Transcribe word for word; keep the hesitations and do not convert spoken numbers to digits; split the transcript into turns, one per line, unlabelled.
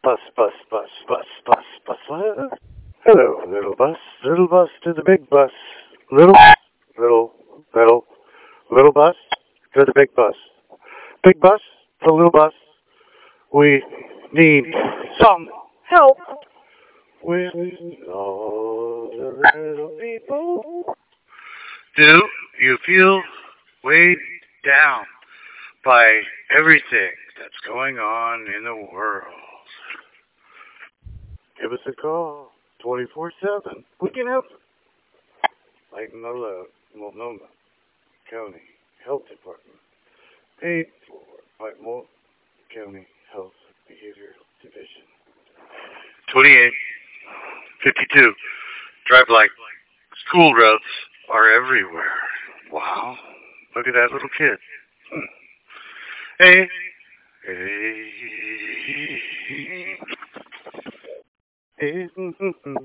Bus, bus, bus, bus, bus, bus. What? Hello, little bus, little bus to the big bus. Little, little, little, little bus to the big bus. Big bus to little bus. We need some help with all the little people. Do you feel weighed down by everything that's going on in the world? Give us a call, twenty-four seven. We can help. Like Multnomah, Multnomah County Health Department, paid for by Multnomah County Health Behavioral Division. twenty-eight fifty-two. Drive like school routes are everywhere. Wow. Look at that little kid. Hey. Hey. Hey.